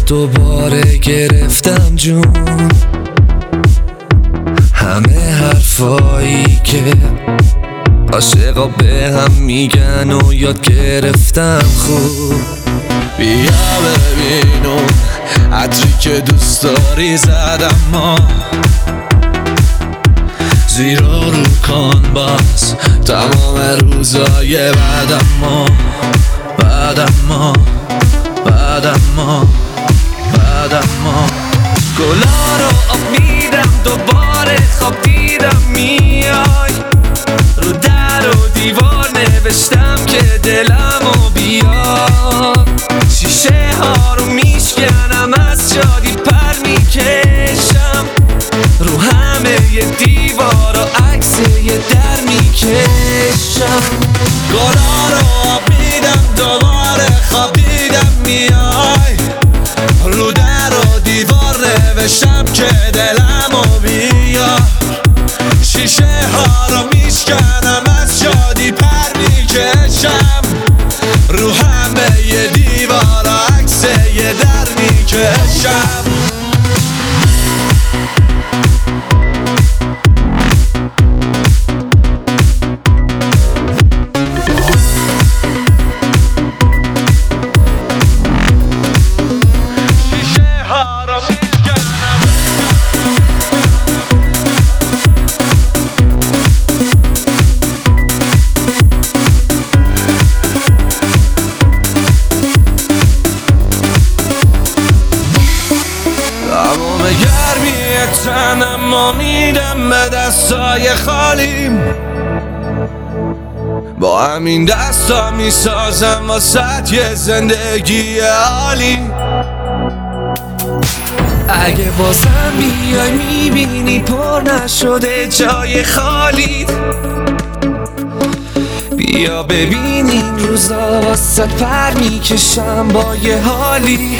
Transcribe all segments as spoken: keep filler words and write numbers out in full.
دوباره گرفتم جون، همه حرفایی که عاشقا به هم میگن و یاد گرفتم خوب. بیا ببین اون عطری که دوست داری زدم ما، زیرا رو کن باز تمام روزای بعدم ما بعدم ما بعدم ما بعدم ما گلا رو آب میدم دوباره خواب دیدم میای، رو در و دیوار نوشتم که دلمو بیار، شیشه ها رو میشکنم از شادی پر میکشم، رو همه ی دیوار و عکس یه در میکشم. گلا رو آب میدم دوباره خواب دیدم میای، رو در و دیوار نوشتم که دلمو بیار، شیشه ها رو میشکنم از شادی پر میکشم، رو همه ی دیوار و عکس یه در میکشم. گرمی تنم ما میدم به دستای خالیم، با همین دستا میسازم واسه یه زندگی عالی. اگه بازم بیای میبینی پر نشده جای خالی، بیا ببین این روزا واسه پر میکشم با یه حالی.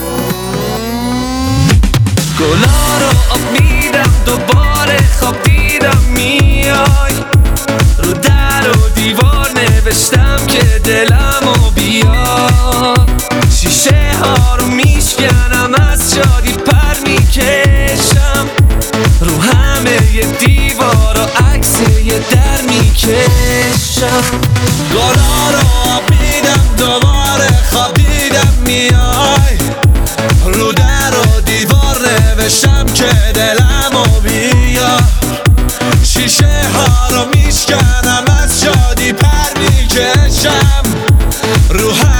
گلا رو آب میدم دوباره خواب دیدم میای، رو در و دیوار نوشتم که دلمو بیار، شیشه ها رو میشکنم از شادی پر میکشم، رو همه ی دیوار و عکس یه در میکشم. گلا رو آب میدم دوباره خواب دیدم میای، رو در و دیوار نوشتم که دلمو بیار، شیشه ها رو میشکنم از شادی پر میکشم، رو